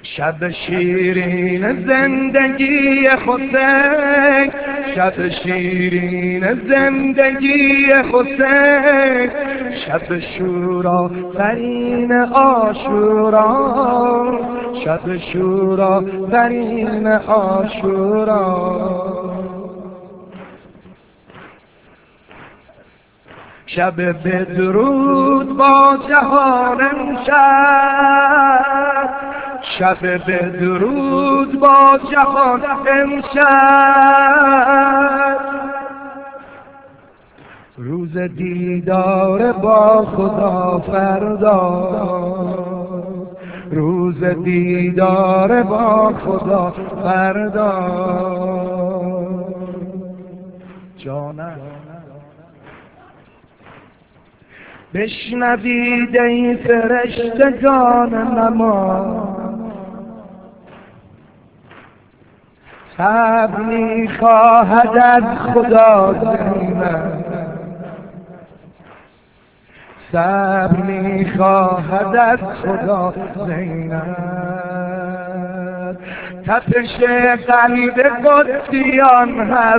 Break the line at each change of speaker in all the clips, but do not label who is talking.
شب شیرین زندگی حسین، شب شیرین زندگی حسین، شب شورا ترین عاشورا، شب شورا ترین عاشورا. شب بدرود با جهان امشب، شب بدرود با جهان امشب، روز دیدار با خدا فردا، روز دیدار با خدا فردا. جانم بشنوید ای فرشتگان نماز، صبر می‌خواهد از خدا زینب، صبر می‌خواهد از خدا زینب. تپش قلب قدسیان هر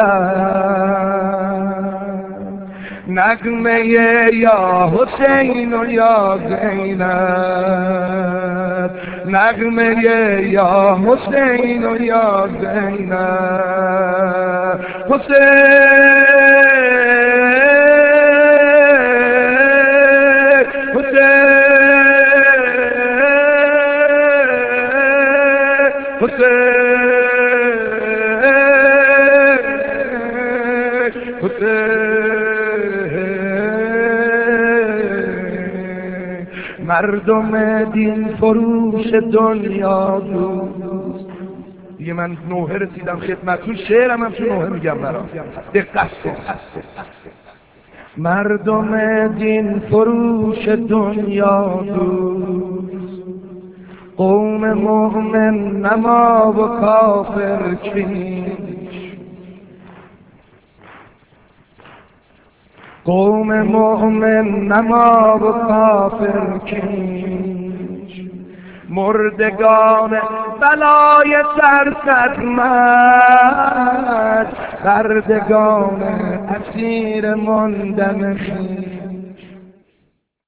دم، نغمه یا حسین و یا زینب، نغمه یا حسین و یا زینب. حسین مردم دین فروش دنیا دوست. دیگه من نوحه رسیدم خدمتتون، شعرم هم تو نوحه میگم برام دقت کن. مردم دین فروش دنیا دوست، قوم مؤمن نما و کافر کیش، قوم مؤمن نما و کافر کیش، مردگان بلای سرخدمت، بردگان اسیر ماندن خویش.